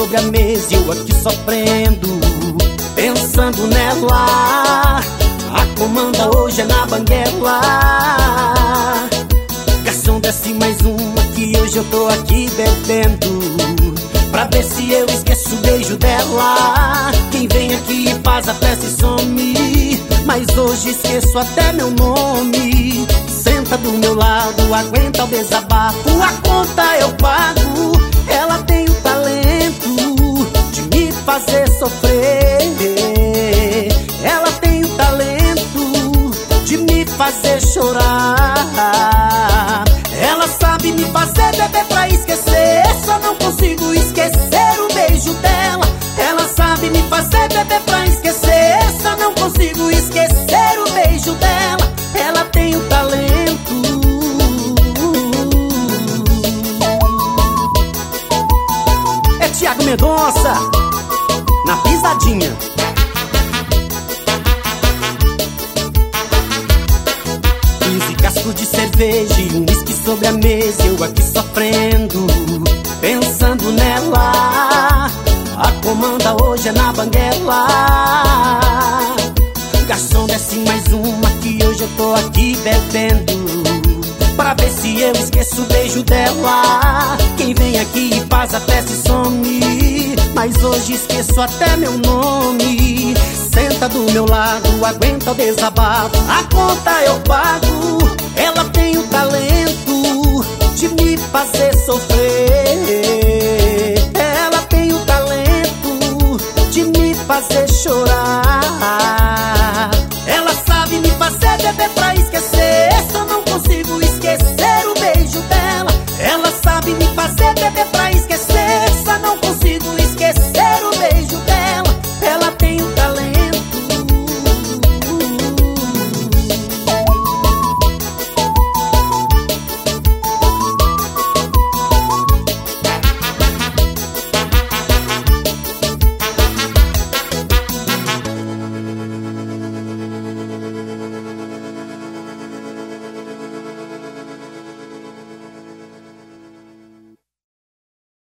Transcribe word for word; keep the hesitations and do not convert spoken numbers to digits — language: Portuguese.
sobre a mesa e eu aqui sofrendo, pensando nela. A comanda hoje é na banguela. Garçom, desce mais uma que hoje eu tô aqui bebendo, pra ver se eu esqueço o beijo dela. Quem vem aqui faz a festa e some, mas hoje esqueço até meu nome. Senta do meu lado, aguenta o desabafo, a conta eu pago. Ela tem o talento de me fazer sofrer. Ela tem o talento de me fazer chorar. Ela sabe me fazer beber pra esquecer, só não consigo esquecer o beijo dela. Ela sabe me fazer beber pra esquecer, só não consigo esquecer o beijo dela. Ela tem o talento. É Thiago Mendonça na pisadinha. quinze cascos de cerveja e um whisky sobre a mesa, eu aqui sofrendo, pensando nela. A comanda hoje é na banguela. Garçom, desce mais uma que hoje eu tô aqui bebendo, pra ver se eu esqueço o beijo dela. Quem vem aqui faz a festa e some, mas hoje esqueço até meu nome. Senta do meu lado, aguenta o desabafo, a conta eu pago. Ela tem o talento de me fazer sofrer. Ela tem o talento de me fazer chorar. Ela sabe me fazer beber pra